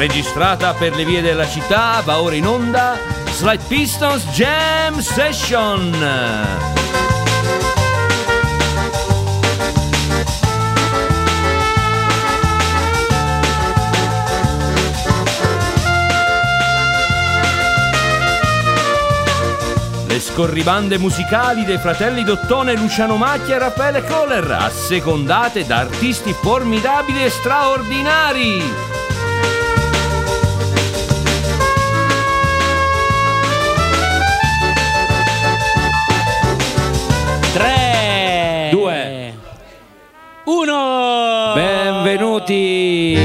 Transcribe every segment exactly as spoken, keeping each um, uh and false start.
registrata per le vie della città, va ora in onda Slight Pistons Jam Session. Le scorribande musicali dei fratelli Dottone, Luciano Macchia e Raffaele Kohler, assecondate da artisti formidabili e straordinari. Tre, due, uno. benvenuti.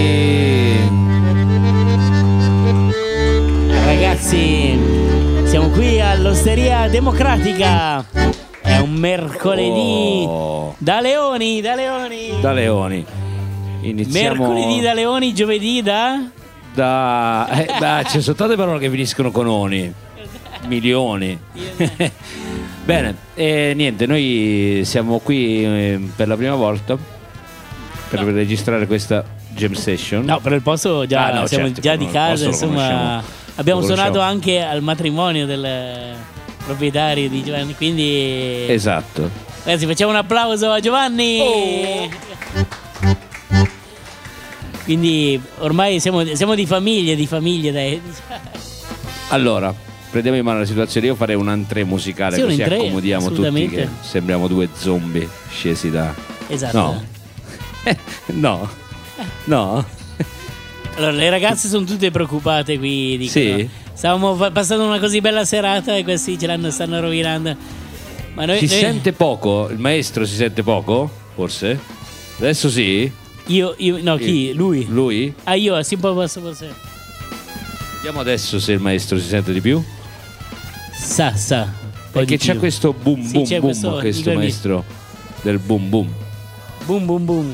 Ragazzi, siamo qui all'Osteria Democratica. È un mercoledì Oh. da Leoni, da Leoni. Da Leoni. Iniziamo Mercoledì da Leoni, giovedì da da eh, beh, c'è soltanto le parole che finiscono con oni. Milioni. Bene, e niente, noi siamo qui eh, per la prima volta per No. registrare questa jam session. No, per il posto già Ah, no, siamo certo, già di il casa, posto lo insomma. conosciamo. Abbiamo Lo suonato conosciamo. anche al matrimonio del proprietario di Giovanni, quindi Esatto. ragazzi, facciamo un applauso a Giovanni. Oh. Quindi ormai siamo, siamo di famiglie, di famiglie dai. Allora, prendiamo in mano la situazione. Io farei un entrée musicale, Sì, un così entrée, accomodiamo tutti, assolutamente. che sembriamo due zombie scesi da... Esatto. No. No. No. Allora, le ragazze sono tutte preoccupate qui. Dicono, Sì? stavamo fa- passando una così bella serata e questi ce l'hanno, stanno rovinando. Ma noi, Si noi- sente poco? Il maestro si sente poco? Forse? Adesso sì? Io, io, no, chi? Lui? Lui? Ah, io, sì, un po' posso, posso. Vediamo adesso se il maestro si sente di più. Sa, sa. un po' Perché di c'è più. questo boom Sì, boom c'è boom, questo- questo, dico il- maestro del boom boom. Boom, boom, boom.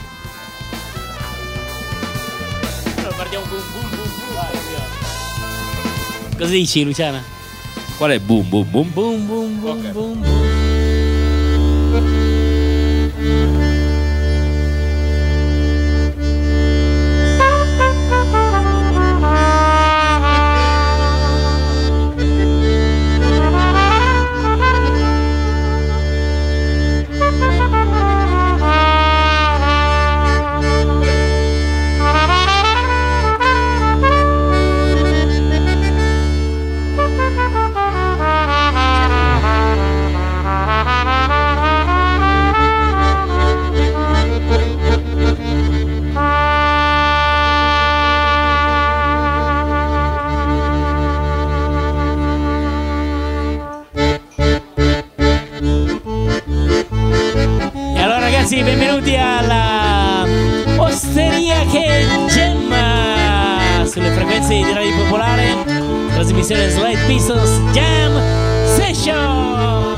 Allora, partiamo con boom, boom, boom. Cosa dici, Luciana? Qual è boom boom boom? Boom, boom, boom, Ok. boom, boom. E allora ragazzi, benvenuti alla Osteria che gemma sulle frequenze di Radio Popolare, trasmissione Slight Pistons Jam Session.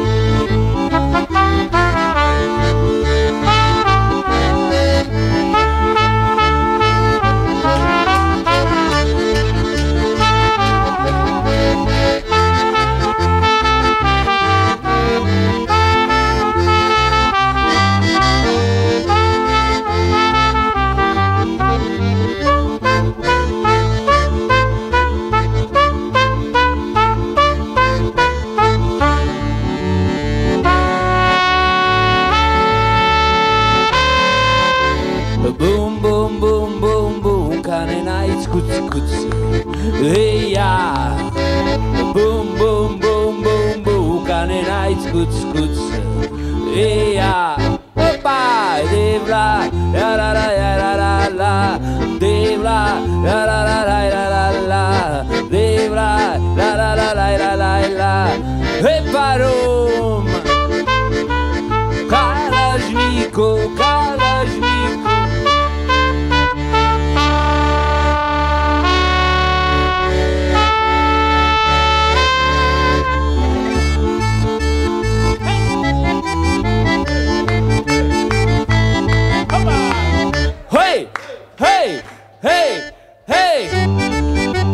Boom boom boom boom boom, cane nights kutz kutz. Hey ya. Boom boom boom boom boom, cane nights kutz kutz. Hey ya. Opa, devla, la la la la la la, devla, la la la la la la, devla, la la la la la la la. Hey parum, Kalashnikov, Kalashnikov. Hey, hey, hey, hey.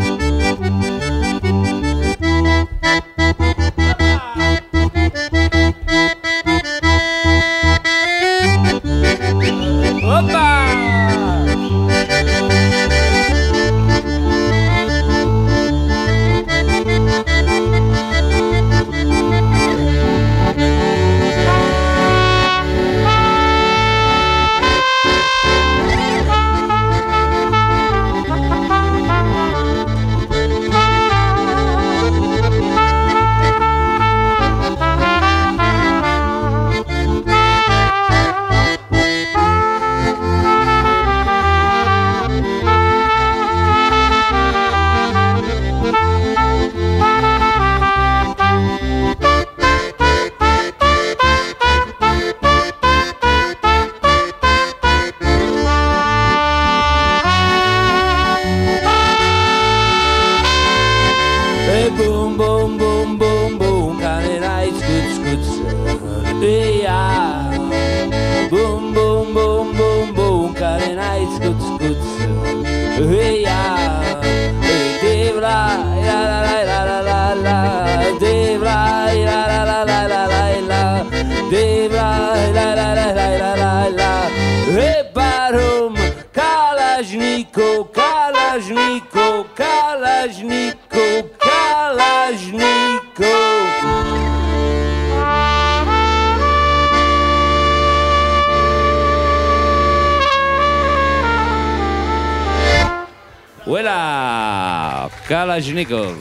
yeah. Boom boom boom boom boom, cane night scuz scuz, yeah. Devla la la la la la la, devla la la la la la la, devla la la la la la la, e barum Kalashnikov, Kalashnikov, Kalashnikov, Kalashnikov. Voilà, Kalashnikov.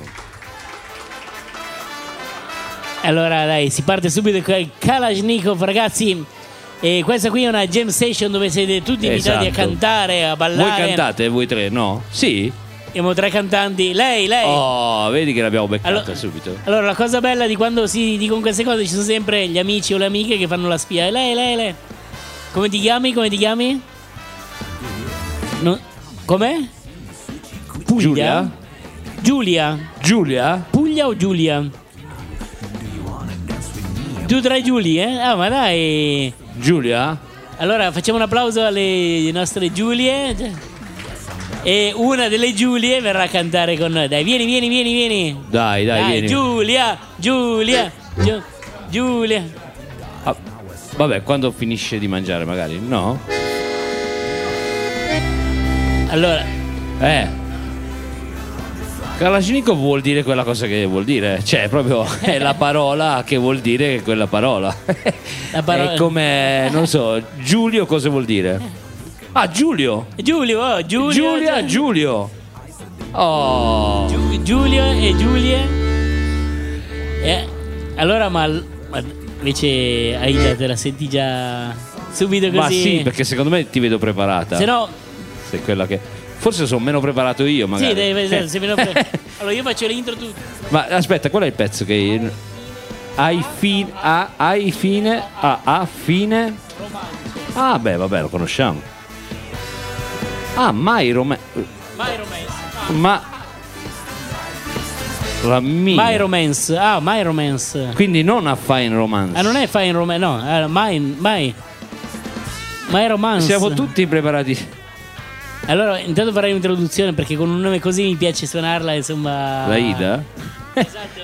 Allora dai, si parte subito con il Kalashnikov, ragazzi. E questa qui è una jam session dove siete tutti invitati Esatto. a cantare, a ballare. Voi cantate, voi tre, no? Sì? Abbiamo tre cantanti. Lei, lei. Oh, vedi che l'abbiamo beccata Allora- subito. Allora, la cosa bella di quando si dicono queste cose, ci sono sempre gli amici o le amiche che fanno la spia. E lei, lei, lei. Come ti chiami? Come ti chiami? No. Com'è? Puglia? Giulia? Giulia. Giulia? Puglia o Giulia? Tu tra i Giulie, eh? Ah, ma dai. Giulia? Allora, facciamo un applauso alle nostre Giulie. E una delle Giulie verrà a cantare con noi. Dai, vieni, vieni, vieni, vieni. Dai, dai, vieni. Giulia, Giulia, Giu- Giulia. Ah, vabbè, quando finisce di mangiare magari, no? Allora, Eh. Kalashnikov vuol dire quella cosa che vuol dire, cioè proprio è la parola che vuol dire quella parola. La parola- È come, non so, Giulio cosa vuol dire? Ah, Giulio. Giulio, oh, Giulio. Giulia, Giulio. Oh. Giu- Giulio e Giulie. Eh, allora, ma, ma invece Aida te la senti già subito così? Ma sì, perché secondo me ti vedo preparata. Se no, Sei quella che forse sono meno preparato io, magari. sì, devi, devi- se meno pre- allora io faccio l'intro tu. Ma aspetta, qual è il pezzo che hai fine a hai fine a a fine? Ah, beh, vabbè, lo conosciamo. Ah, My Romance. My Romance. Ma la mia. My Romance. Ah, My Romance. Quindi non a Fine Romance. Ah, non è Fine Romance, no, era My, My. My Romance. Siamo tutti preparati. Allora, intanto farei un'introduzione perché con un nome così mi piace suonarla, insomma. La Ida? Esatto.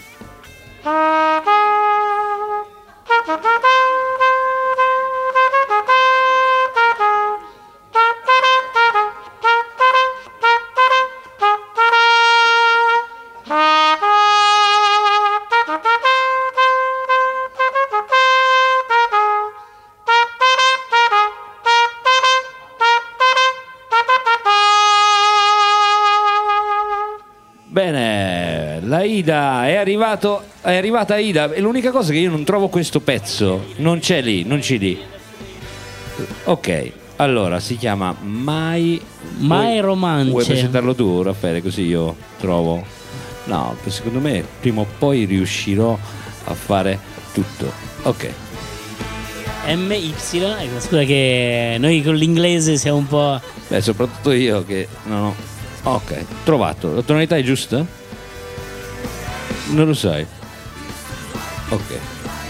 Bene, la Ida è arrivato, è arrivata Ida. E l'unica cosa che io non trovo questo pezzo, non c'è lì, non c'è lì. Ok, allora si chiama My My Vuoi- Romance. Vuoi presentarlo tu, Raffaele? Così io trovo. No, secondo me prima o poi riuscirò a fare tutto. Ok. M Y. Ecco, scusa che noi con l'inglese siamo un po'. Beh, soprattutto io che non ho. Ok, trovato. La tonalità è giusta? Non lo sai. Ok.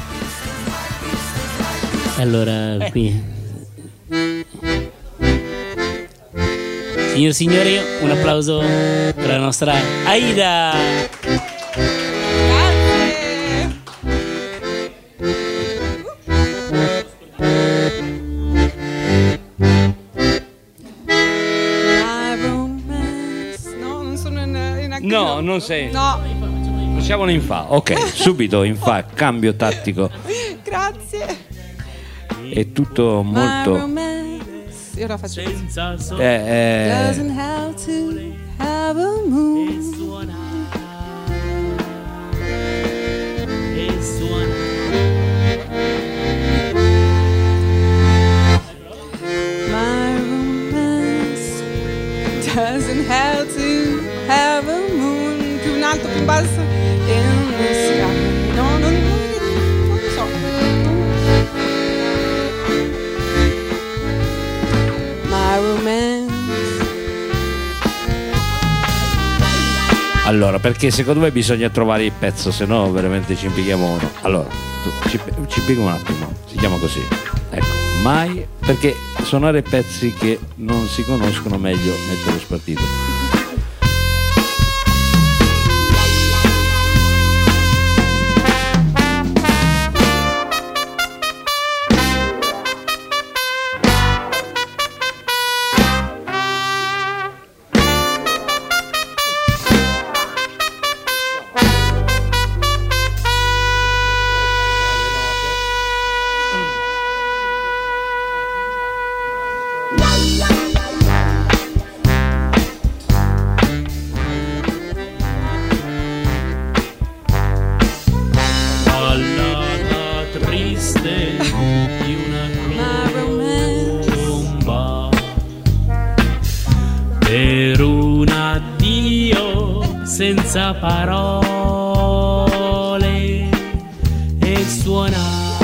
Allora, qui. Signor signori, un applauso per la nostra Aida. No, non sono in, in No, non sei. No, Facciamolo in fa. Ok, subito in fa. Cambio tattico. grazie. È tutto My molto. romance. Io la faccio così. Senza so- Eh, eh, Doesn't have to have a moon. e suona. My romance doesn't have to have a moon. Più in alto, più in basso. In the sky. No, non, non, non lo so. My romance Allora, perché secondo me bisogna trovare il pezzo, se no veramente ci impieghiamo uno. Allora, tu, ci, ci impieghi un attimo, si chiama così. Ecco, mai, perché suonare pezzi che non si conoscono meglio metterlo spartito. Senza parole e suonava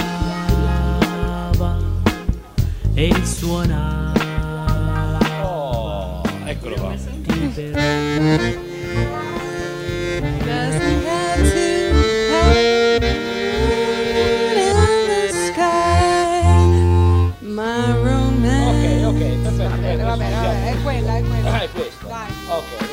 e suonava. Oh, eccolo qua. Ok, ok, perfetto. Va bene, va bene, è quella, è quella. Ah, è questo. Dai. Ok.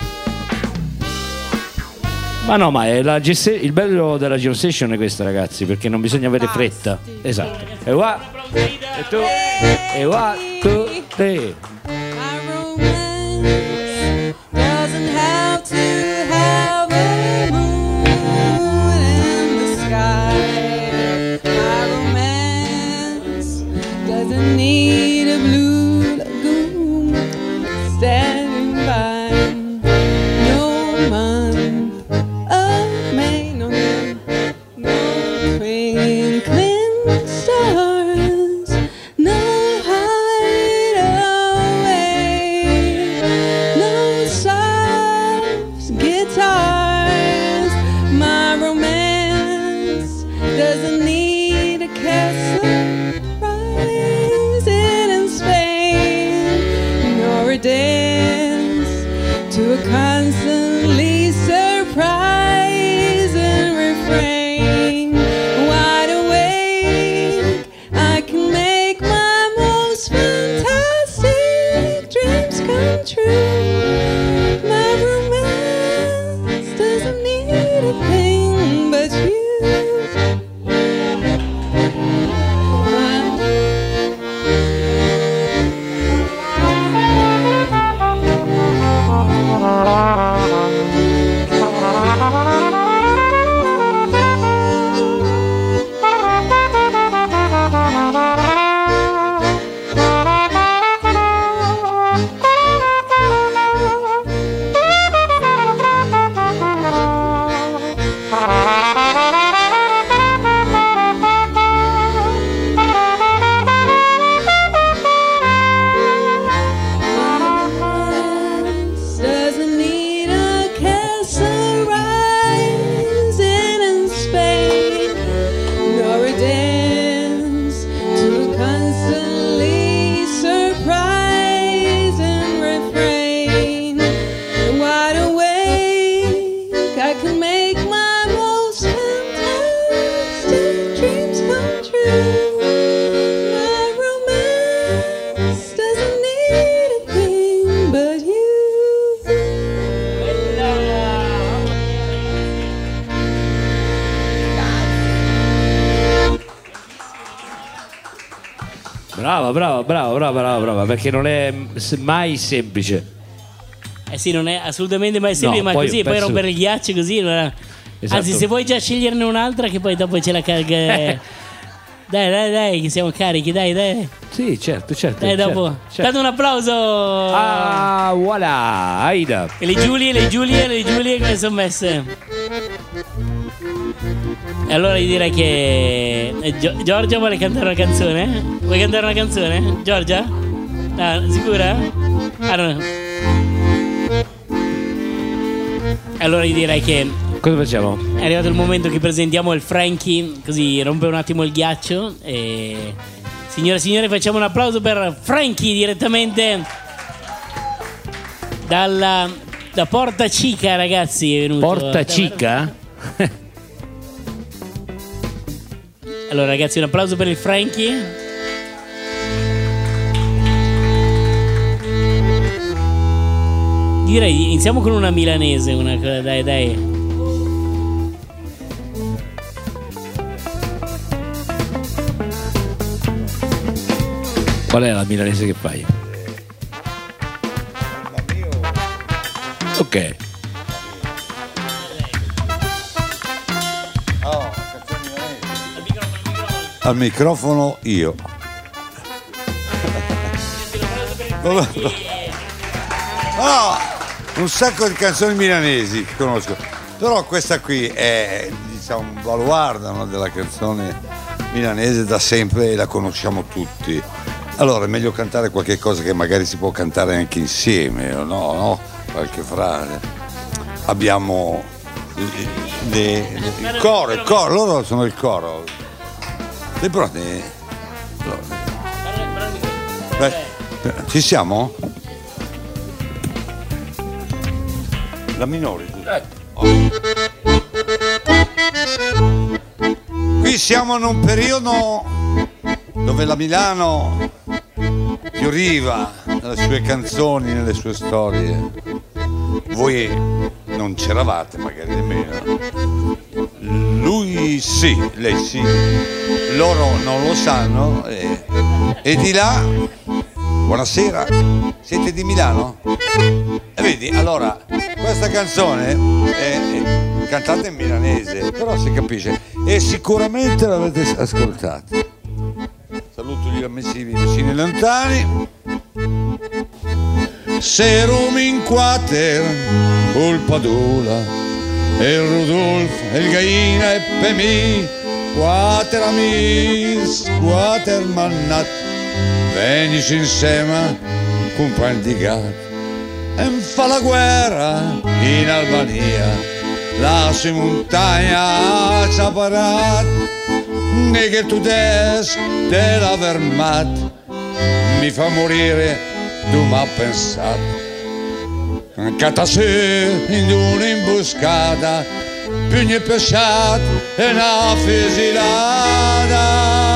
Ma no, ma è la gest- il bello della Geo Station è questo, ragazzi, perché non bisogna avere fretta. Esatto. E qua, e tu, e qua, tu, te. My romance doesn't have to have a moon in the sky. My romance doesn't need a blue lagoon standing by. No month of May, no, no twinkling stars, no hideaway, no soft guitars. My romance doesn't need a castle rising in Spain, nor a dance to a constantly surprising refrain. Wide awake, I can make my most fantastic dreams come true. My romance doesn't need a thing but you. Doesn't need a castle rising in Spain, nor a dance to a constantly surprising refrain. Wide awake, I can make my most fantastic dreams come true. My romance doesn't need a thing but you. Brava, brava, brava, brava, brava, brava, perché non è mai semplice. Eh sì, non è assolutamente mai semplice, No, ma poi così poi penso- rompere il ghiaccio così non è- Esatto. Anzi, se vuoi già sceglierne un'altra che poi dopo ce la carica. Dai, dai, dai, che siamo carichi, dai, dai. Sì, certo, certo. Dai, dopo. certo, certo. Date un applauso. Ah, voilà, Aida. E le Giulie, le Giulie, le Giulie come sono messe? E allora io direi che eh, Gio- Giorgia vuole cantare una canzone? Vuoi cantare una canzone? Giorgia? Ah, sicura? Ah, no. Allora io direi che Cosa facciamo? è arrivato il momento che presentiamo il Frankie, così rompe un attimo il ghiaccio. E signore e signori, facciamo un applauso per Frankie direttamente dalla Da Porta Cica, ragazzi, è venuto. Porta Cica? Allora, ragazzi, un applauso per il Frankie. Direi iniziamo con una milanese, una, dai, dai. Qual è la milanese che fai? Ok. Oh, al microfono io. No, un sacco di canzoni milanesi che conosco, però questa qui è, diciamo, un baluardo, no, della canzone milanese da sempre e la conosciamo tutti. Allora è meglio cantare qualche cosa che magari si può cantare anche insieme, no? no? Qualche frase. Abbiamo le, le, il coro, il coro, loro sono il coro. Sei pronti? Beh, ci siamo? La minore. Oh. Qui siamo in un periodo dove la Milano fioriva nelle sue canzoni, nelle sue storie. Voi non c'eravate magari nemmeno. Lui sì, lei sì, loro non lo sanno. E, e di là, buonasera, siete di Milano? E vedi, allora, questa canzone è, è cantata in milanese, però si capisce, e sicuramente l'avete ascoltata. Saluto gli amici vicini e lontani. Se Rumi in quater, col Padula, e il Rudolf, e il Gaina e Pemi, quater amis, quater mannat, venici insieme, compagni di gat, e fa la guerra in Albania, la sua montagna ci ha parato, e che tu des della Wehrmacht mi fa morire. Tu m'ha pensato, canta su in un'imboscata, pugni e pesciati e una fusilata.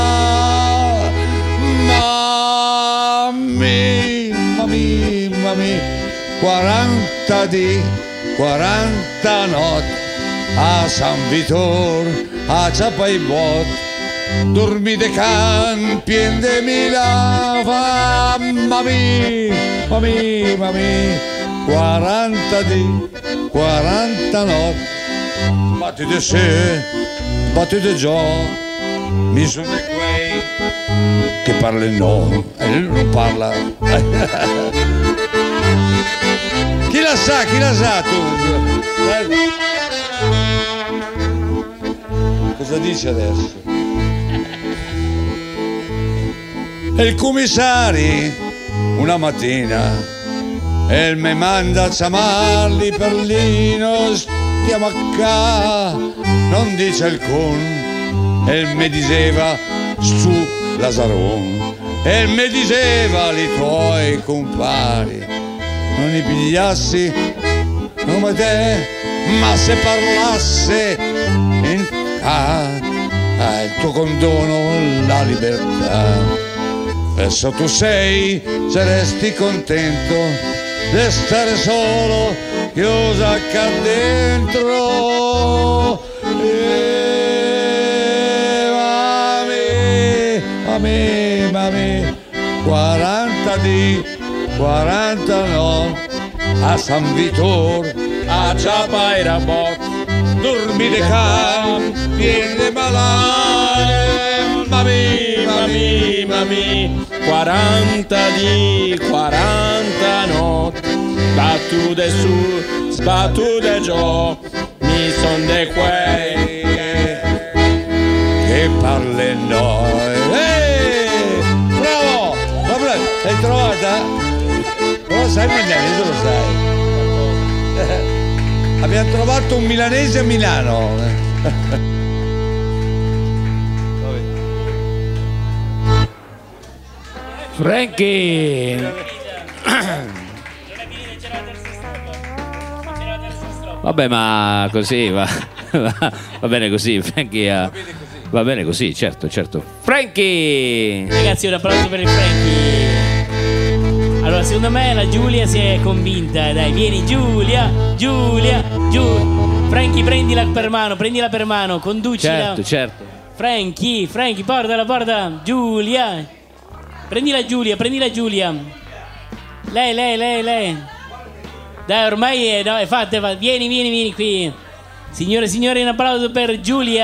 Mammi, mammi, mammi, quaranta di, quaranta notti a San Vittore, a Ciapaibot. Dormi de campi e de Milava, mami, mami, mami, quaranta di, quaranta notti, batti de se, batti de giò, mi sono de quei che parla no, e lui non parla. Chi la sa, chi la sa tu? Cosa dice adesso? E il commissario una mattina e mi manda a chiamarli per lino, stiamo a ca, non dice alcun, e mi diceva su Lazaron, e mi diceva i tuoi compari, non li pigliassi come te, ma se parlasse in ca, ah, il tuo condono, la libertà. Adesso tu sei, se resti contento di stare solo, chiusa qua dentro. E mami, mami, mami, quaranta di, quaranta no, a San Vittore, a Ciapairabot, dormi de campi e de malare, mami, mami, mami. quaranta di, quaranta notti, sbattute su, sbattute giù, mi son de quei che parle noi. Ehi, bravo, bravo, l'hai trovata? Non lo sai milanese, lo sai. Abbiamo trovato un milanese a Milano. Frankie! Vabbè, ma così va, va, va bene così, Frankie. Ha, va bene così, certo, certo. Frankie! Ragazzi, un applauso per il Frankie. Allora, secondo me la Giulia si è convinta. Dai, vieni Giulia, Giulia, Giulia. Frankie, prendila per mano, prendila per mano, conducila. Certo, certo. Frankie, Frankie, portala, portala. Giulia. Prendila Giulia, prendila Giulia. Lei, lei, lei, lei. Dai, ormai è, no, è fatta, è fatta. Vieni, vieni, vieni qui. Signore e signori, un applauso per Giulia.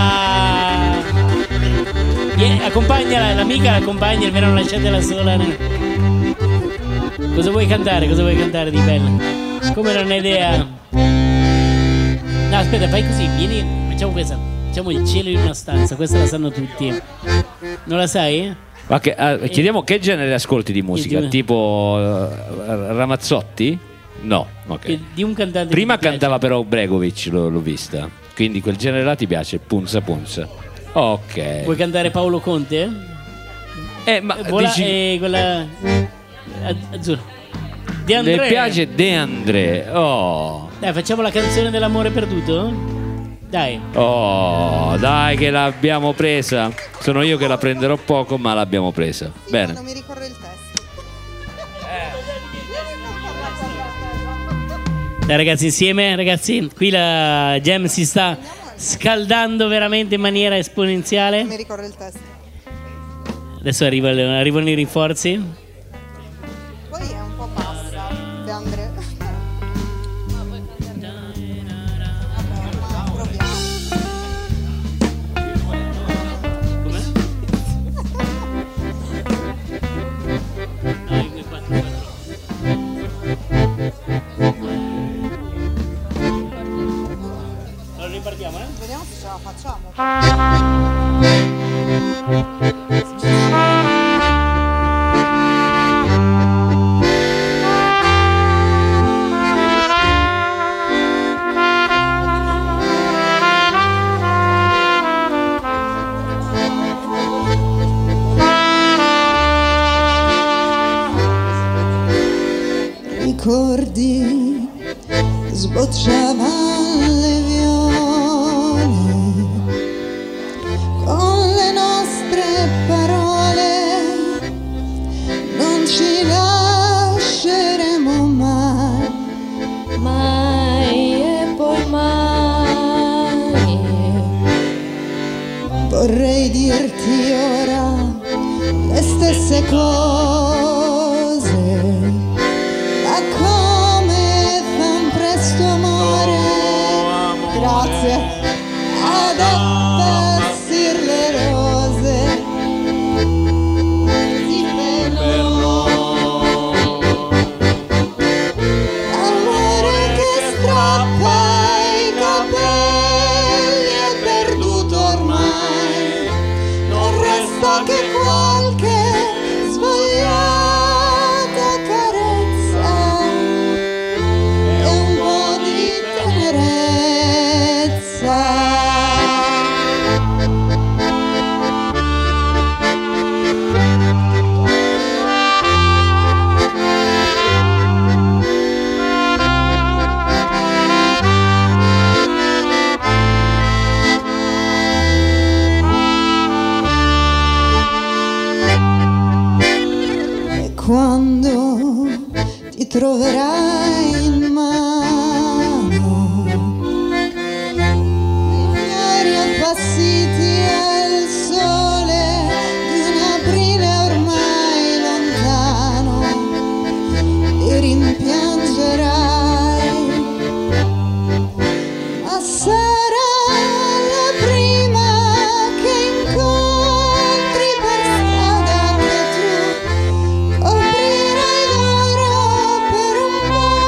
Vieni, accompagnala, l'amica l'accompagna, almeno non lasciatela sola. Cosa vuoi cantare? Cosa vuoi cantare di bello? Come non hai idea? No, aspetta, fai così, vieni, facciamo questa. Facciamo il cielo in una stanza, questa la sanno tutti. Non la sai? Ma che, ah, chiediamo che genere ascolti di musica? Io- Tipo uh, Ramazzotti? No, ok. Che- Di un cantante. Prima che ti piace. cantava però Bregovic, l'ho, l'ho vista. Quindi quel genere là ti piace, punza punza. Ok. Vuoi cantare Paolo Conte? Eh, ma Vola, dici, eh, quella az- azzurra. De André. le piace De André. Oh. Dai, facciamo la canzone dell'amore perduto? Dai. Oh, dai che l'abbiamo presa. Sono io che la prenderò poco, ma l'abbiamo presa. Bene. Non mi ricordo il testo. Dai ragazzi, insieme, ragazzi, qui la jam si sta scaldando veramente in maniera esponenziale. Non mi ricordo il testo. Adesso arriva- arrivano i rinforzi. Poi è un po' passa. De André. Vabbè, ma proviamo. Allora ripartiamo, eh? Vediamo se ce la facciamo. Ricordi sbocciavano le viole con le nostre parole, non ci lasceremo mai, mai e poi mai. Vorrei dirti ora le stesse cose, ma come fan presto amore, grazie ad appassir le rose, si fermò. Amore che strappa i capelli è perduto ormai, non resta che qualche svogliata carezza e un po' di tenerezza. E quando ti troverai in mano i fiori appassiti al sole di un aprile ormai lontano, li rimpiangerai, ma sarà la prima che incontri per strada che tu coprirai d'oro per un po'.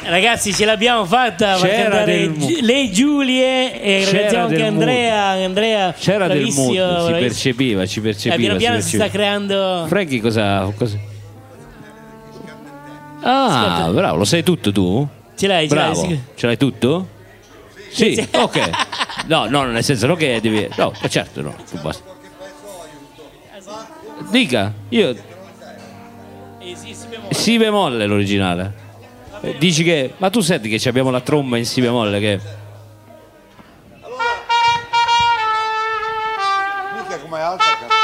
Ragazzi, ce l'abbiamo fatta. Far C'era cantare del mu- Gi- le Giulie e C'era ringraziamo anche del Andrea. Andrea C'era del bravissimo, mood, si bravissimo. percepiva, ci Eh, percepiva. piano piano si sta percepiva. creando. Frankie cosa, cosa... Ah, bravo, lo sai tutto tu? Ce l'hai, ce l'hai, Bravo, sì. ce l'hai tutto? Sì, Sì. ok. No, no, nel senso non che devi... No, ma certo, no, tu basta. Dica, io... Eh, sì, sì, bemolle. Si bemolle l'originale. Eh, Dici che... Ma tu senti che ci abbiamo la tromba in si bemolle che... Mica come alta.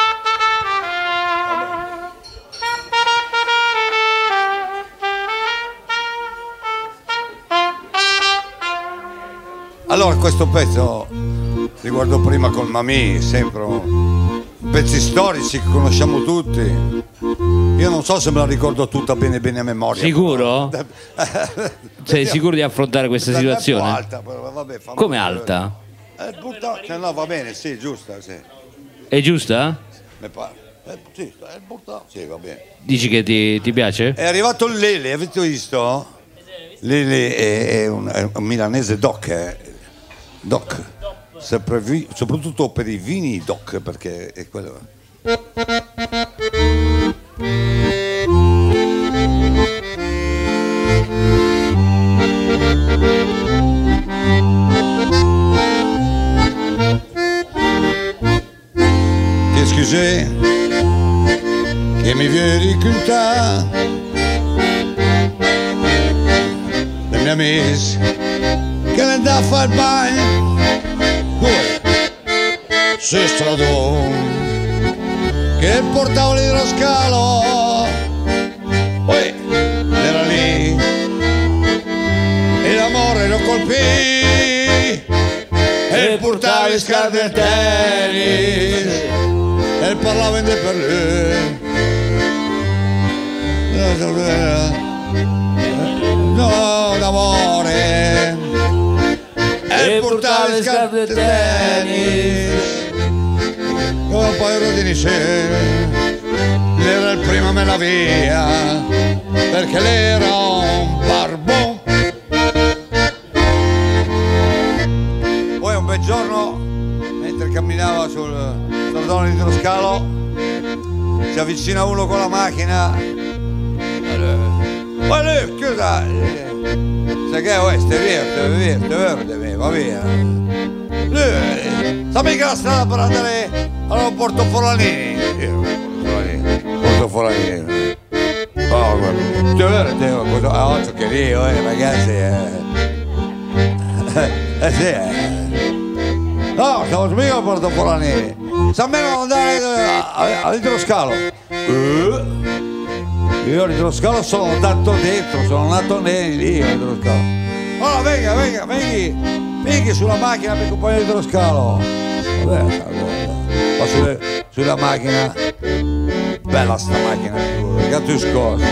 Allora questo pezzo riguardo prima col Mamì, sempre un- pezzi storici che conosciamo tutti. Io non so se me la ricordo tutta bene bene a memoria. Sicuro? Sei sicuro di affrontare questa È un po' situazione? alta, però, vabbè, fa Come molto- alta? Eh, butta- cioè, no, va bene, sì, giusta, sì. È giusta? Mi pare. Eh, sì, è butta- sì, va bene. Dici che ti, ti piace? È arrivato il Lele, avete visto? Lele è, è un, è un milanese doc, eh. Doc. Sempre vi- soprattutto per i vini doc, perché è quello. Qu'est-ce que j'ai che mi viene di cantare le mie amiche che le dà a fare il bagno due si stradò che portava l'idroscalo poi era lì e l'amore lo colpì e portava le scarpe del tennis e parlava in de per lui no d'amore e portava le scarpe del tennis con un paio di insieme era il primo a me la via perché lei era un barbon. Poi un bel giorno mentre camminava sul stradone di Troscalo si avvicina uno con la macchina. Ma lui, scusa, sai che è? Stai via, stai via, stai verde, va via. Lui, sa mica la strada per andare all'aeroporto Forlanini. Io, Porto Forlanini. Oh, stai verde, cosa? Ah, oggi che lì, eh, ragazzi, eh. Eh sì, eh. No, stavo mica a Porto Forlanini. Sa meno andare all'idroscalo. Eh? Io all'idroscalo sono andato dentro, sono nato lì all'idroscalo. Allora venga, venga, venghi, venghi sulla macchina per accompagnare l'idroscalo. Vabbè, va sulle, sulla macchina. Bella sta macchina, gatto scorso.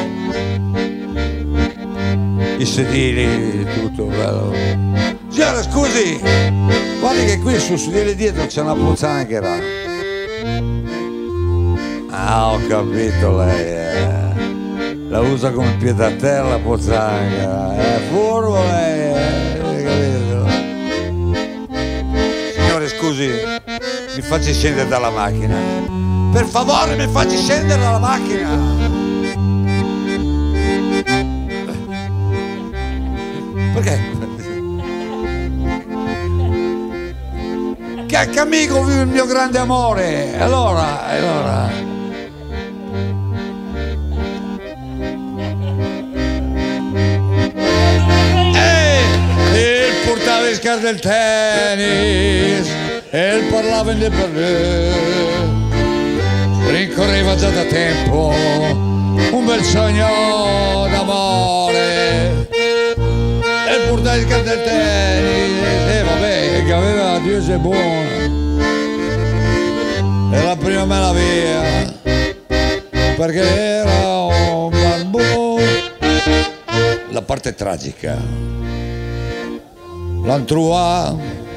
I sedili, tutto bello. Signora, scusi, guardi che qui sul sedile dietro c'è una pozzanghera. Ah, ho capito lei, eh. La usa come piede a terra la pozzanghera, è furbo lei, eh. Capito? Signore, scusi, mi facci scendere dalla macchina. Per favore, mi facci scendere dalla macchina. Perché? Che, che amico vive il mio grande amore. Allora, allora. E il portava le scarpe del tennis e il parlava in de per lui. Rincorreva già da tempo un bel sogno d'amore e il portava le scarpe del tennis e vabbè che aveva Dio sei buono e la prima me la via perché era un barbone. La parte tragica l'han trovato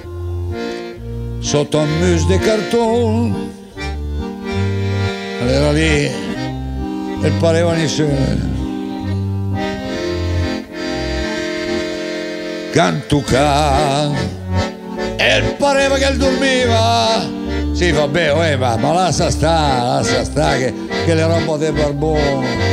sotto un mus di cartone, era lì e pareva nessuno. cantucà e pareva che dormiva. Sì, vabbè, eh, ma, ma lascia sta, lascia sta che, che le roba del barbone.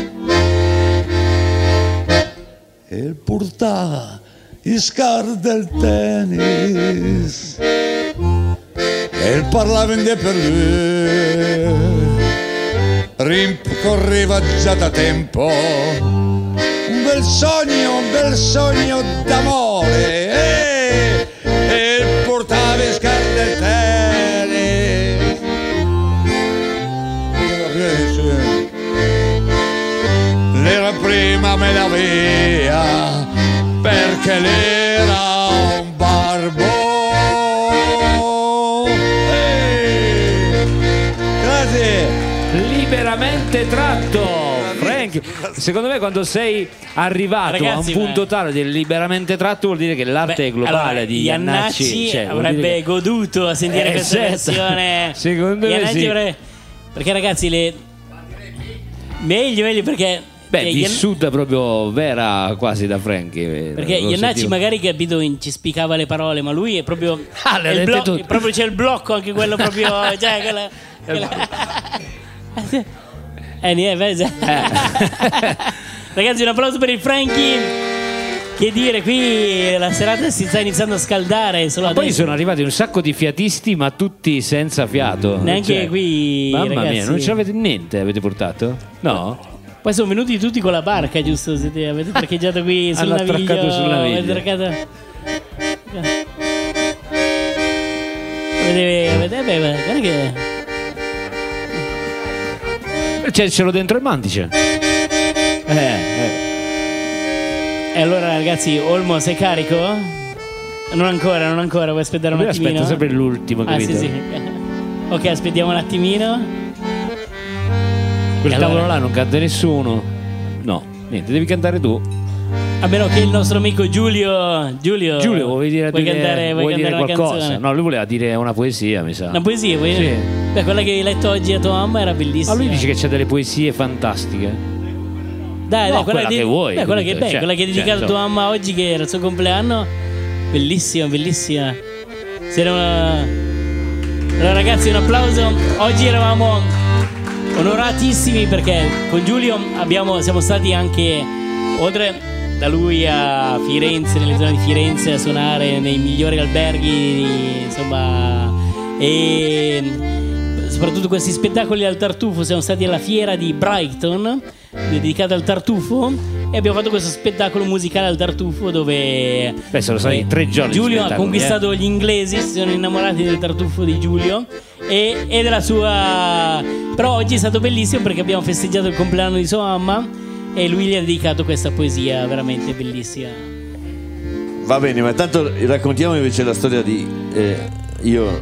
E il portava i scar del tennis e il parlava in de per lui. Rincorreva già da tempo un bel sogno, un bel sogno d'amore e, e portava i scar del tennis. L'era prima me la via perché l'era un barbone. Grazie. Liberamente tratto, Frank. Secondo me quando sei arrivato Ragazzi, a un punto ma... tale di liberamente tratto vuol dire che l'arte Beh, globale allora, di Iannacci, Iannacci cioè, avrebbe che... goduto a sentire eh, questa certo. versione. Secondo me Iannacci sì. avrebbe... Perché ragazzi le... Meglio, meglio perché... Beh, eh, vissuta proprio vera quasi da Frankie. Perché Iannacci magari capito in- ci spiccava le parole, ma lui è proprio... Ah, le ha è il dette blo- tutte. proprio c'è il blocco, anche quello proprio... cioè, quella, quella... eh, niente, beh, ragazzi, un applauso per il Frankie. Che dire, qui la serata si sta iniziando a scaldare solo Ma poi adesso. sono arrivati un sacco di fiatisti, ma tutti senza fiato. Neanche Cioè, qui, mamma ragazzi. mia, non ce l'avete niente, avete portato? No? Poi sono venuti tutti con la barca, giusto? Siete, avete parcheggiato qui sul Hanno naviglio. attraccato sul naviglio. Avete attraccato... Vedete, vedete, guarda che... C'è ce l'ho dentro il mantice. Eh, eh. E allora ragazzi, Olmo sei carico? Non ancora, non ancora, vuoi aspettare un Lui attimino? aspetta sempre l'ultimo, Ah capito? sì sì. Ok, aspettiamo un attimino. Quel E tavolo allora? là non canta nessuno. No, niente, devi cantare tu. A meno che il nostro amico Giulio... Giulio, Giulio, vuoi dire, vuoi dire- cantare, vuoi vuoi dire cantare una qualcosa? canzone? No, lui voleva dire una poesia, mi sa. Una poesia, vuoi Sì. Beh, quella che hai letto oggi a tua mamma era bellissima. Ma lui dice che c'è delle poesie fantastiche. Dai, No, dai, quella che vuoi, beh, quella che, capito? beh, Cioè, quella che hai cioè, dedicato a tua mamma oggi, che era il suo compleanno. Bellissima, bellissima. Se era una... Allora ragazzi, un applauso. Oggi eravamo onoratissimi perché con Giulio abbiamo, siamo stati anche, oltre da lui a Firenze, nelle zone di Firenze, a suonare nei migliori alberghi, insomma, e soprattutto questi spettacoli al Tartufo. Siamo stati alla fiera di Brighton dedicata al Tartufo e abbiamo fatto questo spettacolo musicale al Tartufo dove Beh, sono stati tre giorni di Giulio ha spettacoli, conquistato gli inglesi, si sono innamorati del Tartufo di Giulio e, e della sua... Però oggi è stato bellissimo perché abbiamo festeggiato il compleanno di sua mamma e lui gli ha dedicato questa poesia veramente bellissima. Va bene, ma tanto raccontiamo invece la storia di... eh, io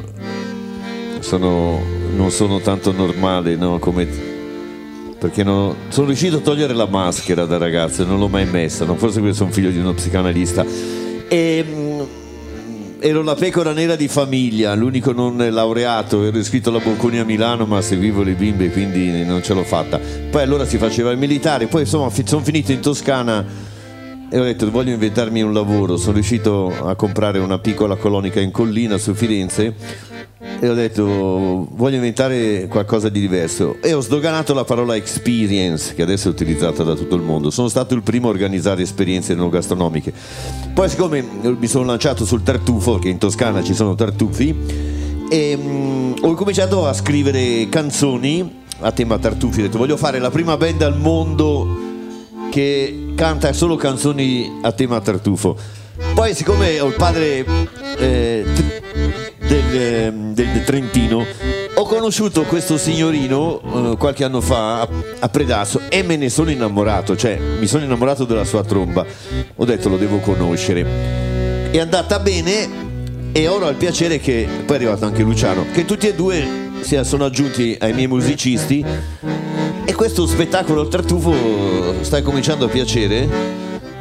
sono, non sono tanto normale, no, come... Perché non, sono riuscito a togliere la maschera da ragazzo e non l'ho mai messa, no? Forse perché sono figlio di uno psicanalista. E, mm, ero la pecora nera di famiglia, l'unico non laureato, ero iscritto alla Bocconi a Milano ma seguivo le bimbe quindi non ce l'ho fatta. Poi allora si faceva il militare, poi insomma fi- sono finito in Toscana e ho detto voglio inventarmi un lavoro. Sono riuscito a comprare una piccola colonica in collina su Firenze e ho detto voglio inventare qualcosa di diverso e ho sdoganato la parola experience, che adesso è utilizzata da tutto il mondo. Sono stato il primo a organizzare esperienze non gastronomiche. Poi siccome mi sono lanciato sul tartufo, perché in Toscana ci sono tartufi, e um, ho cominciato a scrivere canzoni a tema tartufi. Ho detto voglio fare la prima band al mondo che canta solo canzoni a tema tartufo. Poi siccome ho il padre eh, del, del, del Trentino, ho conosciuto questo signorino eh, qualche anno fa a, a Predasso e me ne sono innamorato, cioè mi sono innamorato della sua tromba. Ho detto lo devo conoscere. È andata bene e ora ho il piacere che, poi è arrivato anche Luciano, che tutti e due si sono aggiunti ai miei musicisti e questo spettacolo al tartufo sta cominciando a piacere.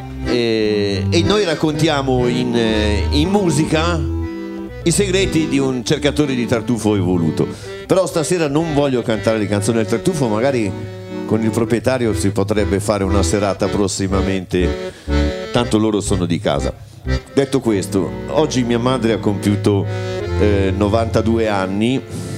E, e noi raccontiamo in, in musica i segreti di un cercatore di tartufo evoluto. Però stasera non voglio cantare le canzoni del tartufo, magari con il proprietario si potrebbe fare una serata prossimamente, tanto loro sono di casa. detto questo, oggi mia madre ha compiuto eh, novantadue anni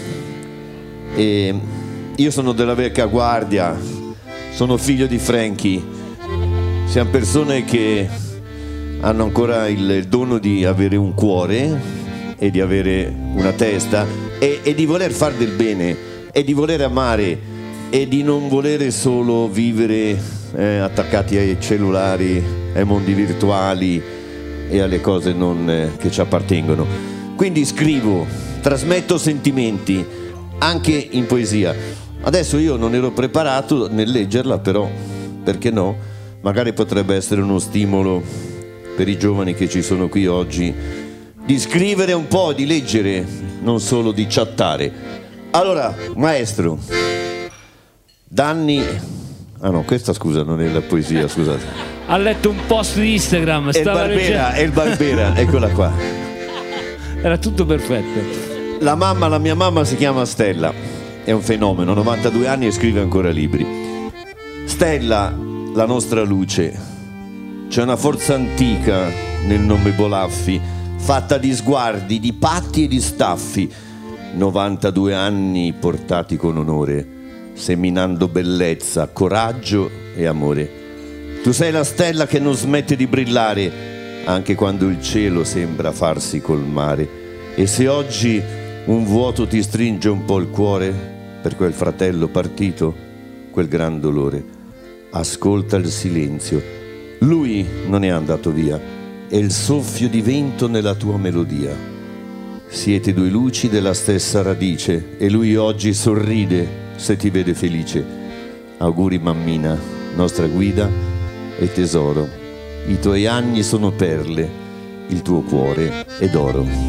e io sono della vecchia guardia, sono figlio di Frankie. Siamo persone che hanno ancora il, il dono di avere un cuore e di avere una testa e, e di voler fare del bene e di voler amare e di non volere solo vivere eh, attaccati ai cellulari, ai mondi virtuali e alle cose non, eh, che ci appartengono. Quindi scrivo, trasmetto sentimenti anche in poesia. Adesso io non ero preparato nel leggerla, però perché no? Magari potrebbe essere uno stimolo per i giovani che ci sono qui oggi di scrivere un po', di leggere, non solo di chattare. Allora, maestro, Danni... Ah no, questa scusa non è la poesia, scusate. Ha letto un post di Instagram, È il stava Barbera, leggendo. è il Barbera, eccola qua. Era tutto perfetto. La mamma, la mia mamma si chiama Stella, è un fenomeno, novantadue anni e scrive ancora libri. Stella, la nostra luce, c'è una forza antica nel nome Bolaffi, fatta di sguardi, di patti e di staffi, novantadue anni portati con onore, seminando bellezza, coraggio e amore. Tu sei la stella che non smette di brillare, anche quando il cielo sembra farsi colmare. E se oggi un vuoto ti stringe un po' il cuore per quel fratello partito, quel gran dolore, ascolta il silenzio. Lui non è andato via, è il soffio di vento nella tua melodia. Siete due luci della stessa radice e lui oggi sorride se ti vede felice. Auguri mammina, nostra guida e tesoro. I tuoi anni sono perle, il tuo cuore è d'oro.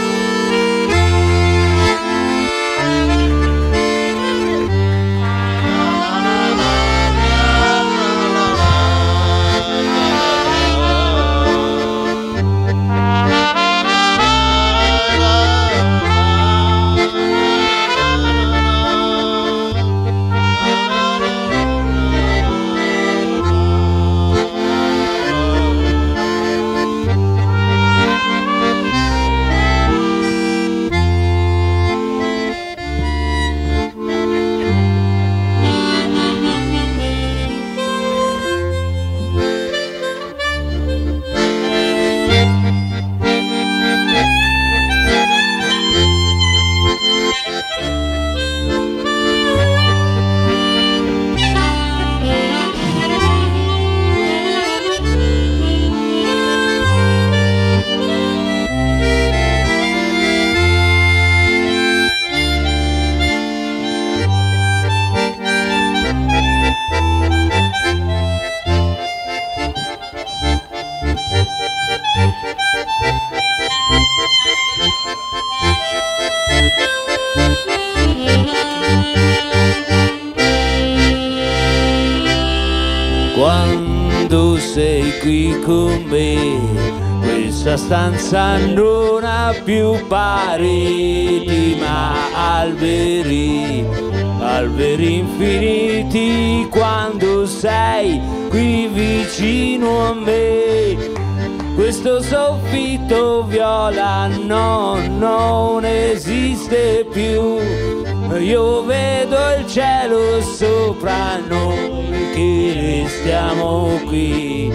Quando sei qui con me, questa stanza non ha più pareti ma alberi, alberi infiniti. Quando sei qui vicino a me, questo soffitto viola no, non esiste più. Io vedo il cielo sopra noi che restiamo qui,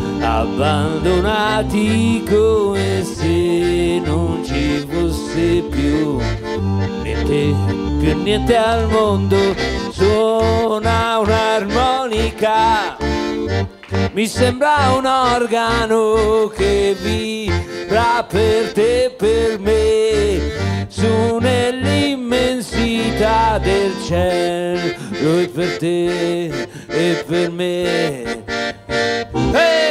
abbandonati come se non ci fosse più niente, più niente al mondo. Suona un'armonica, mi sembra un organo che vibra per te e per me, su nell'immensità del cielo e per te e per me. Hey!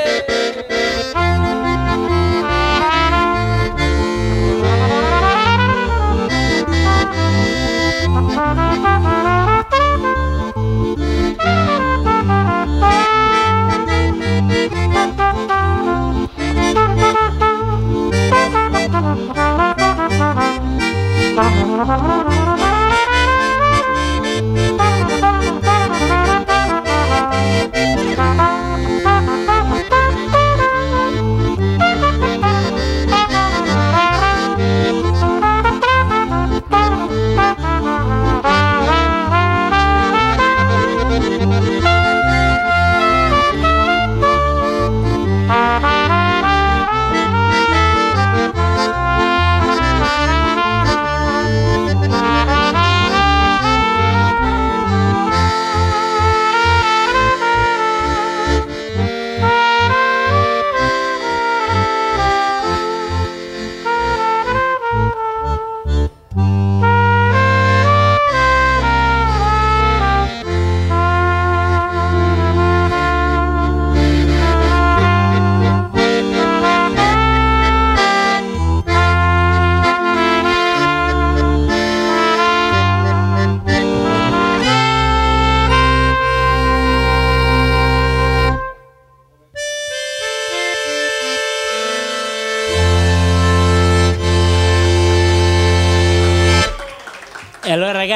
Thank you.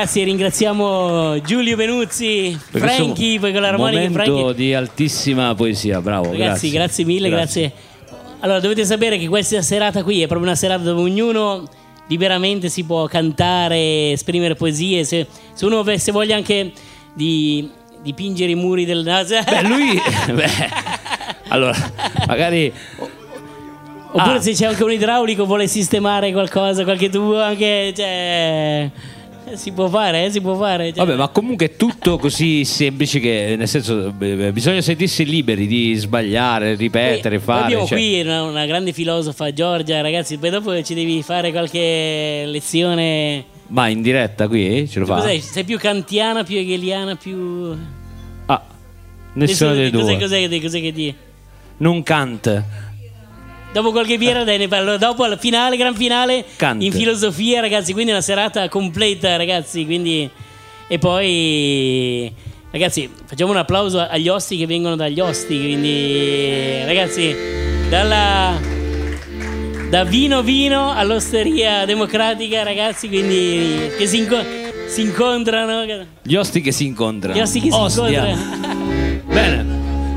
ragazzi, ringraziamo Giulio Benuzzi, Perché Franchi, poi con l'armonica. Momento Franchi. di altissima poesia, bravo. Ragazzi, grazie, grazie mille, grazie. Allora, dovete sapere che questa serata qui è proprio una serata dove ognuno liberamente si può cantare, esprimere poesie. Se, se uno avesse voglia anche di dipingere i muri del naso. Beh, lui... beh, allora, magari... Oppure Ah. se c'è anche un idraulico, vuole sistemare qualcosa, qualche tubo anche, cioè, si può fare, eh, si può fare. Cioè. Vabbè, ma comunque è tutto così semplice che, nel senso, beh, bisogna sentirsi liberi di sbagliare, ripetere, Poi fare. abbiamo cioè- qui una, una grande filosofa, Giorgia, ragazzi, poi dopo ci devi fare qualche lezione. Ma in diretta qui ce lo fa? Cos'è? Sei più kantiana, più hegeliana, più... Ah, nessuna delle Cos'è, due. cos'è, cos'è che di? Non Kant. Dopo qualche birra dai, ne parlo. Dopo al finale, gran finale Kant. in filosofia, ragazzi, quindi una serata completa, ragazzi, quindi e poi ragazzi, facciamo un applauso agli osti che vengono dagli osti, quindi ragazzi, dalla da Vino Vino all'Osteria Democratica, ragazzi, quindi che si, inco- si incontrano, Gli osti che si incontrano. gli osti che si Ostia. incontrano. Bene.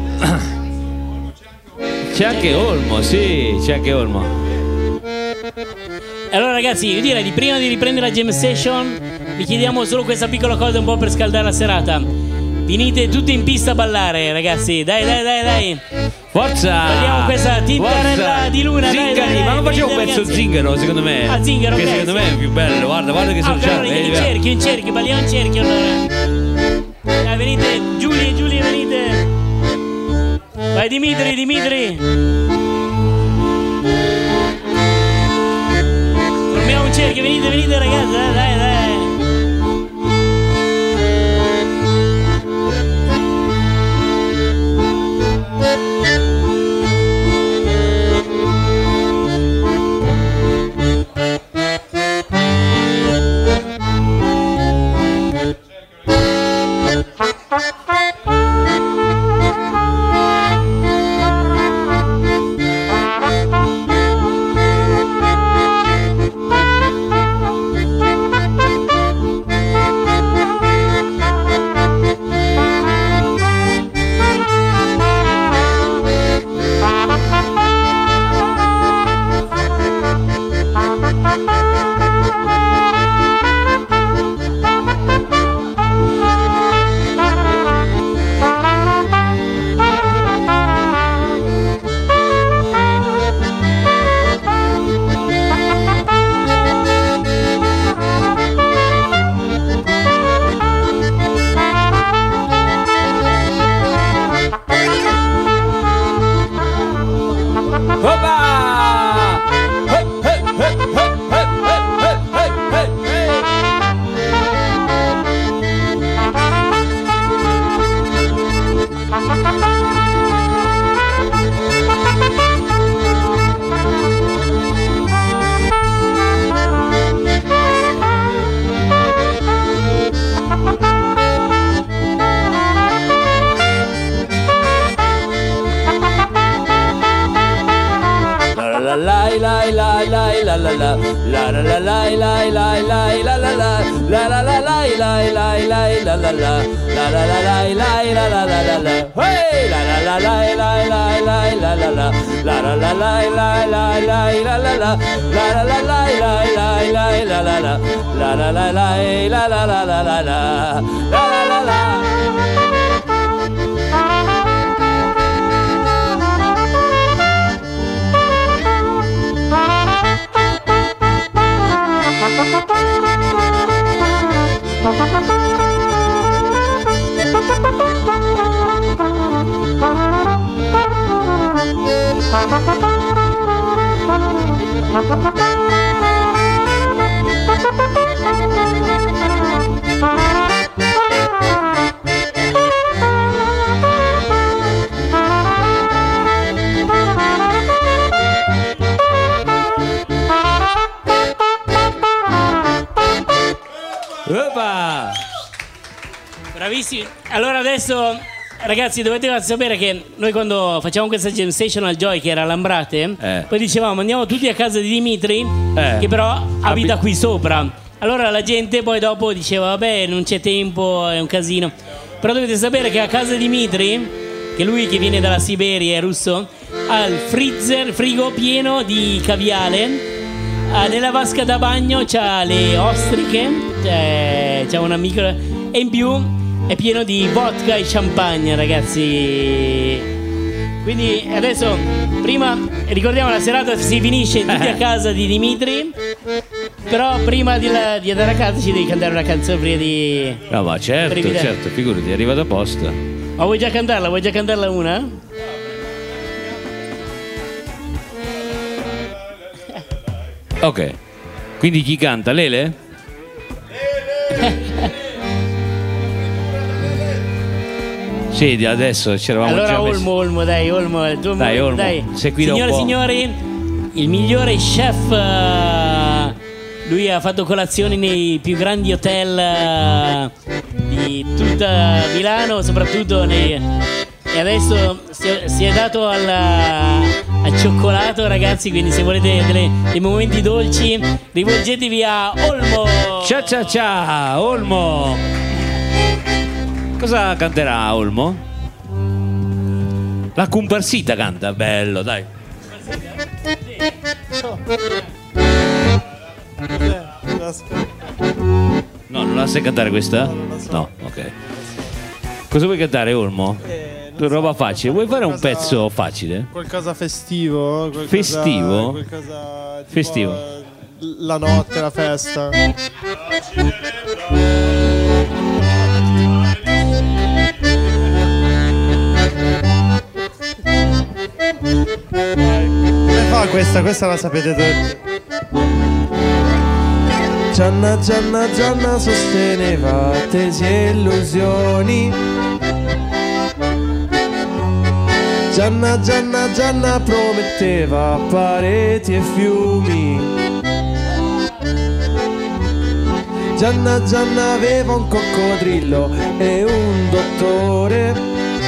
C'è anche Olmo, sì, c'è anche Olmo. Allora ragazzi, io direi di prima di riprendere la jam session vi chiediamo solo questa piccola cosa un po' per scaldare la serata. Venite tutti in pista a ballare, ragazzi. Dai, dai, dai, dai. Forza! Balliamo questa tintarella Forza! di luna, dai, Zingari, dai, dai, ma non facciamo un venite, pezzo ragazzi. zingaro, secondo me. Ah, zingaro, che ok, secondo sì. me è più bello. Guarda, guarda che Ah, sono però già. in cerchio, in cerchio, balliamo in cerchio allora. Dai, venite, Giulia, Giulia, venite. Vai Dimitri, Dimitri. Formiamo un cerchio, venite, venite ragazzi, dai, dai, dai. Opa! Bravissimi. Allora adesso ragazzi dovete sapere che noi quando facciamo questa jam session al Joy che era a Lambrate, Eh. poi dicevamo andiamo tutti a casa di Dimitri Eh. che però abita Abi- qui sopra. allora la gente poi dopo diceva vabbè non c'è tempo, è un casino. Però dovete sapere che a casa di Dmitri, che lui che viene dalla Siberia è russo, ha il freezer, frigo pieno di caviale. Ah, nella vasca da bagno c'ha le ostriche, c'è, c'ha una micro, e in più è pieno di vodka e champagne, ragazzi. Quindi adesso, prima ricordiamo la serata si finisce tutti a casa di Dmitri, però prima di, la, di andare a casa ci devi cantare una canzone prima di... No, ma certo, Primi- certo, figurati, è arrivato apposta. Ma vuoi già cantarla? Vuoi già cantarla una? Ok, quindi chi canta? Lele? Sì, adesso c'eravamo Allora già messi. Olmo, Olmo, dai, Olmo, il tuo Dai, Olmo, dai. sei qui da un Signore e po'. signori, il migliore chef, eh, lui ha fatto colazioni nei più grandi hotel eh, di tutta Milano, soprattutto nei, e adesso si è, si è dato alla, al cioccolato, ragazzi, quindi se volete delle- dei momenti dolci rivolgetevi a Olmo. Ciao ciao ciao, Olmo. Cosa canterà Olmo? La comparsita canta, bello, dai. No, non la sai cantare questa? No, ok. Cosa vuoi cantare, Olmo? Tu roba facile. Vuoi fare un pezzo facile? Qualcosa festivo? Qualcosa, Festivo? Qualcosa tipo, Festivo. eh, La notte, la festa. Come fa questa? Questa la sapete tutti. Gianna, Gianna, Gianna sosteneva tesi e illusioni. Gianna, Gianna, Gianna prometteva pareti e fiumi. Gianna, Gianna aveva un coccodrillo e un dottore.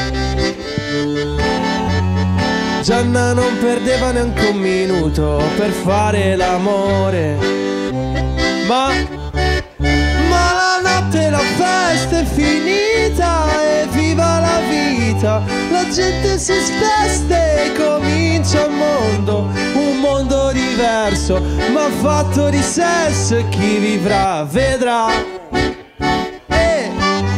Gianna non perdeva neanche un minuto per fare l'amore. Ma, ma la notte la festa è finita e viva la vita. La gente si sveste e comincia un mondo, un mondo diverso, ma fatto di sesso e chi vivrà vedrà. Eh.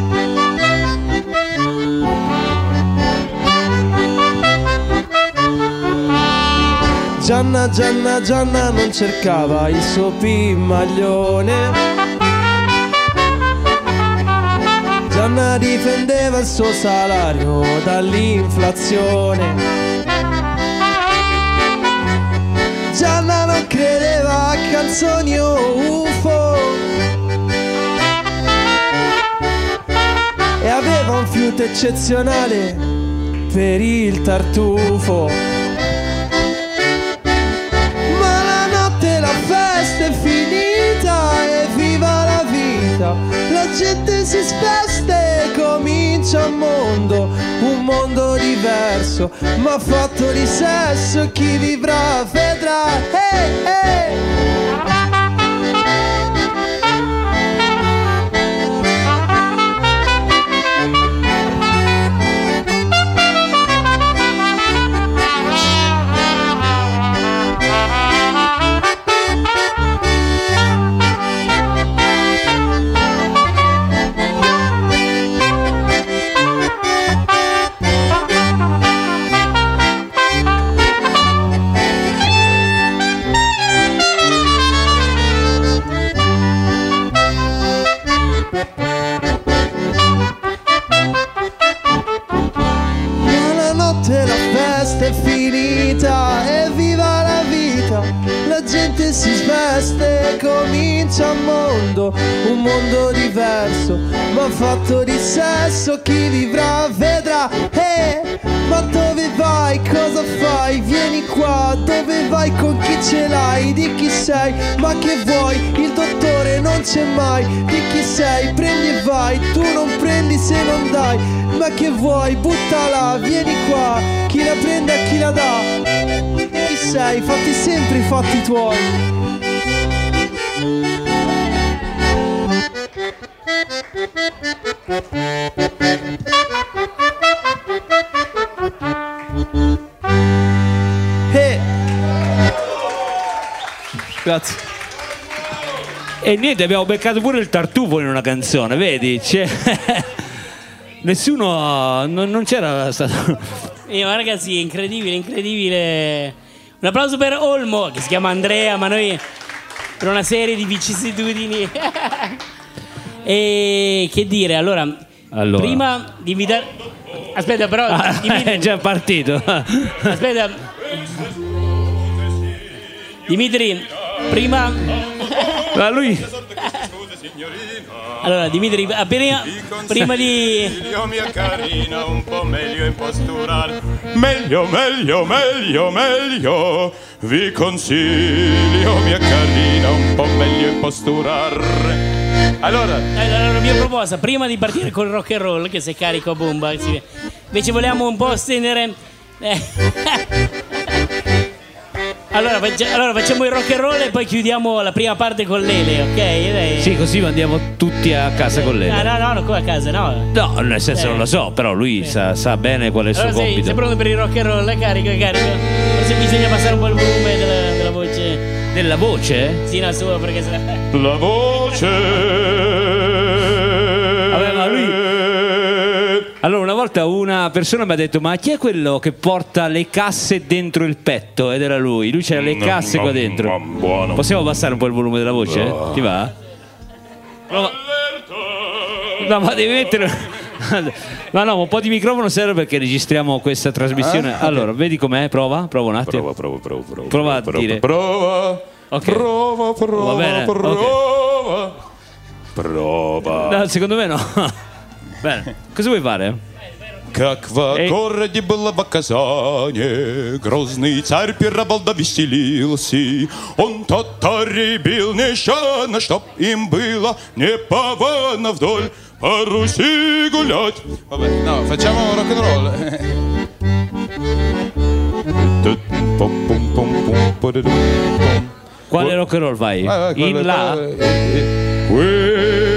Gianna, Gianna, Gianna non cercava il suo pimaglione. Gianna difendeva il suo salario dall'inflazione. Gianna non credeva a canzoni o U F O e aveva un fiuto eccezionale per il tartufo. Ma la notte la festa è finita e viva la vita. La gente si speste e comincia un mondo, un mondo diverso, ma fatto di sesso chi vivrà vedrà. Hey, hey. È finita e viva la vita. La gente si sveste e comincia un mondo, un mondo diverso, ma fatto di sesso chi vivrà vedrà. Eh, ma dove vai? Cosa fai? Vieni qua. Dove vai? Con chi ce l'hai? Di chi sei? Ma che vuoi? Il dottore non c'è mai. Di chi sei? Prendi e vai. Tu non prendi se non dai. Ma che vuoi? Buttala, vieni qua. Chi la prende a chi la dà. Di chi sei? Fatti sempre i fatti tuoi. Eh. Grazie. E niente, abbiamo beccato pure il tartufo in una canzone, vedi? C'è... Nessuno, non, non c'era stato... Eh, ma ragazzi, è incredibile, incredibile. Un applauso per Olmo, che si chiama Andrea, ma noi per una serie di vicissitudini. E che dire, allora, Allora. prima di invitare... Aspetta, però... Ah, Dimitri- è già partito. Aspetta. Dimitri, prima... Ma lui... Allora, Dimitri, appena... Prima di... Consiglio, mia carina, un po' meglio imposturare. Meglio, meglio, meglio, meglio. Vi consiglio, mia carina, un po' meglio imposturare. Allora, Eh, Allora, mia proposta, prima di partire col rock and roll, che sei carico a bomba, sì. Invece volevamo un po' stendere... eh. Allora, faccia- allora, facciamo il rock and roll e poi chiudiamo la prima parte con Lele, ok? Dai. Sì, così andiamo tutti a casa con lei. No, no, no, no, come a casa, no. No, nel senso Eh. non lo so, però lui sa, sa bene qual è il suo Allora, sei, compito. sei pronto per il rock and roll? È carico, è carico. Forse bisogna passare un po' il volume della, della voce. Della voce? Sì, no, sua, perché se... la voce. Vabbè, ma lui... Allora, una volta una persona mi ha detto: ma chi è quello che porta le casse dentro il petto? Ed era lui. Lui c'era le No, casse no, qua dentro. no, buono. Possiamo abbassare un po' il volume della voce? Ti va? Prova. No, ma devi mettere. Ma no, un po' di microfono serve perché registriamo questa trasmissione. Allora, vedi com'è? Prova, prova un attimo. Prova, prova, prova, prova. Prova a prova, dire. Prova. Ok. Prova, prova, Va bene, prova. Prova. No, secondo me no. Bene, cosa vuoi fare? Как в Эй. городе было показание, грозный царь Переболда веселился. Он татарей бил нещадно, чтоб им было неповадно вдоль по Руси гулять. Vabbè, no, facciamo rock and roll. Quale rock and roll vai? Vai, vai, quello- In là? quello- eh, eh.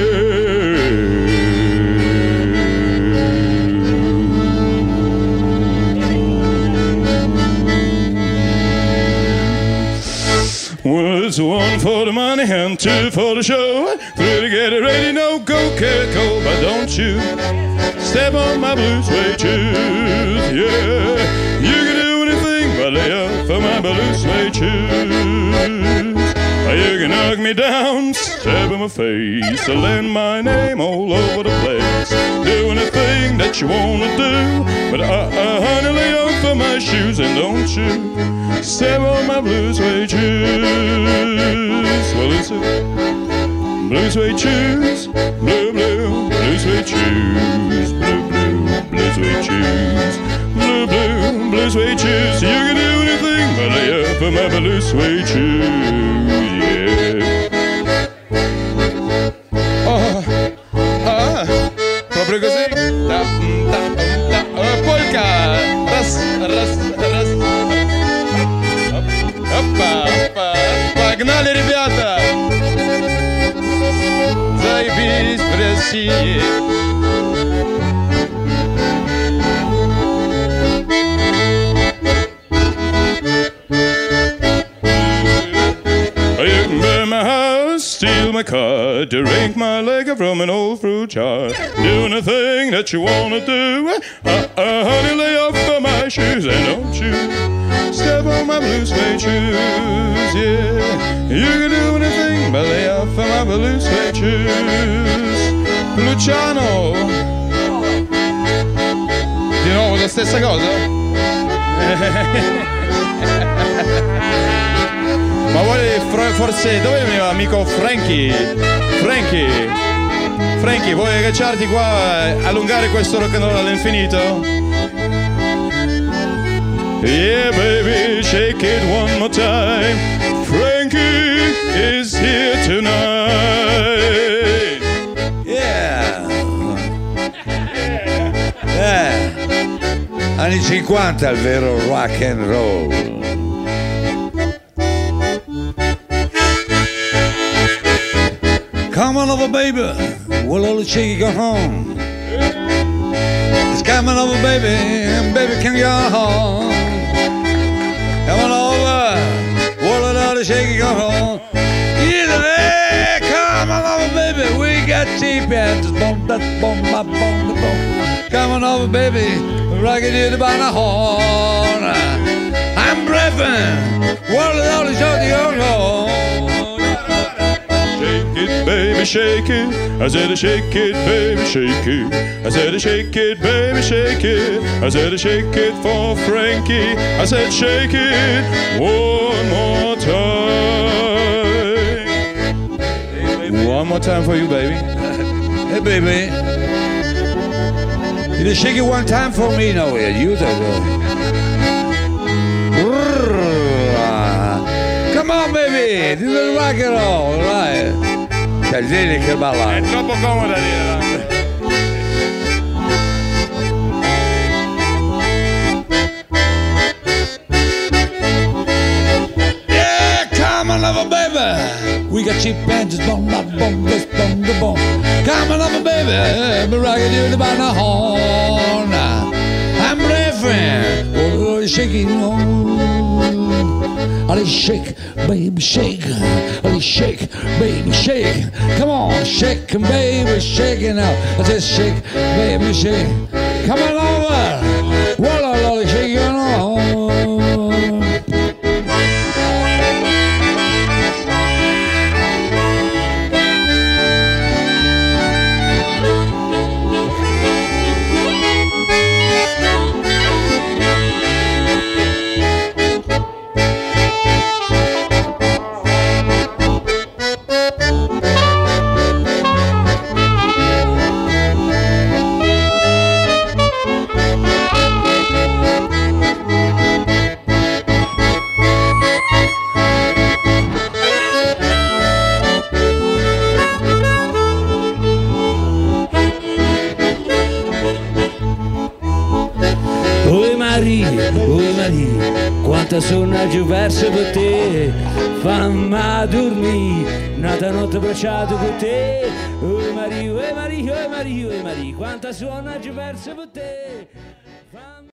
Well, it's one for the money and two for the show. Three to get it ready, no go, can't go, but don't you step on my blue suede shoes. Yeah, you can do anything but lay up for my blue suede shoes. You can knock me down, step in my face, and land my name all over the place. Do anything that you wanna do, but uh, uh, honey, lay off for my shoes and don't you step on my blue suede shoes. Well, it's a blue suede shoes, blue, blue, blue suede shoes, blue, blue, blue suede shoes, blue, blue, blue suede shoes. You can do anything but lay up for my blue suede shoes, yeah. Oh, ah, proprio così. Da, da, da, uh, polka. Ras, ras, ras. Опа, опа, погнали, ребята. Заебись в России. You can burn my house, steal my car, drink my liquor from an old fruit jar. Do anything that you wanna do. Uh, uh, honey, lay off of my shoes and don't you step on my blue suede shoes. Yeah, you can do anything but lay off of my blue suede shoes. Luciano. Di nuovo la stessa cosa? Ma vuole fro- forse dove veniva amico Frankie? Frankie Frankie, vuoi agganciarti qua e allungare questo rock and roll all'infinito? Yeah, baby, shake it one more time. Frankie is here tonight. Yeah. Eh. Anni cinquanta il vero rock and roll. Come on over, baby. Well, all the chicky go home. It's coming over, baby. And baby, can you go home? Come on over. Well, all the chicky go home. Either way, come on over, baby. We got cheap hands. Boom, that boom, that boom, that boom. Come on over, baby. Rocket you by the horn. I'm breathing. Well, all the chicky go home. Baby, shake it. I said, shake it, baby, shake it. I said, shake it, baby, shake it. I said, shake it for Frankie. I said, shake it one more time. One more time for you, baby. Hey, baby. You just shake it one time for me now. You do Come on, baby. Do the rock and roll, all right? Caldini che balla. È troppo comoda lì. Yeah, come on over, baby. We got cheap bands, boom, boom, boom, this, boom, the boom. Come on over, baby. Be rocking you about the horn. I'm riffing. Oh, shaking on. Allez, shake, baby, shake. Allez, shake, baby, shake. Come on, shake, baby, shake it now. I said, shake, baby, shake. Come on over. Walla, walla, shake it on. Oi Maria, quanta sonnaggio verso per te, fammi dormire, nata notte baciato con te. Oi Maria, oi Maria, oi Maria, oi Maria, quanta sonnaggio verso per te.